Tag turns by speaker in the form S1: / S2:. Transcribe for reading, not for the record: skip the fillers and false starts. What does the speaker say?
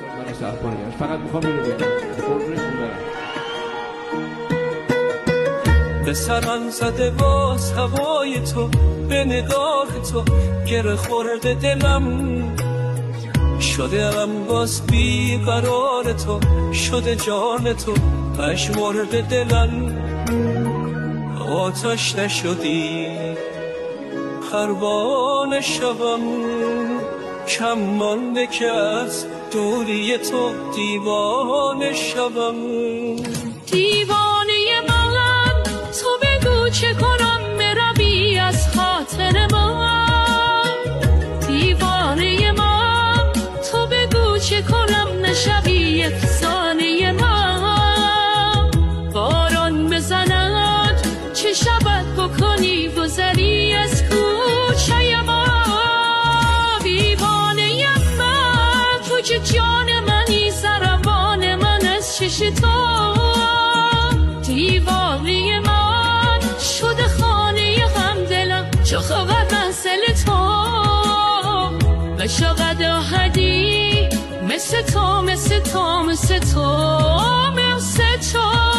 S1: من سرپاریش فقط میخوام اینو بگم قربونتون برم.
S2: به سرم زده باز هوای تو، به نگاه تو گره خورده دلم، شده ام باز بیقرار تو، شده جان تو پژمرده دلم. آتش نشدی پروانه شوم، کم مانده که از دوری تو دیوانه شوم.
S3: دیوانه من تو بگو چه کنم بروی از خاطر من. دیوانه من تو بگو چه کنم نشوی افسانه من. باران بزند چه شود بکنی گذری از کوچه من. دیوانه من تو که جان منی سروان من از چش تو. دیوانه من شده خانه غم دلم چه خبر منزل تو. و چقدر آهدی مثل تو مثل تو مثل تو مثل تو.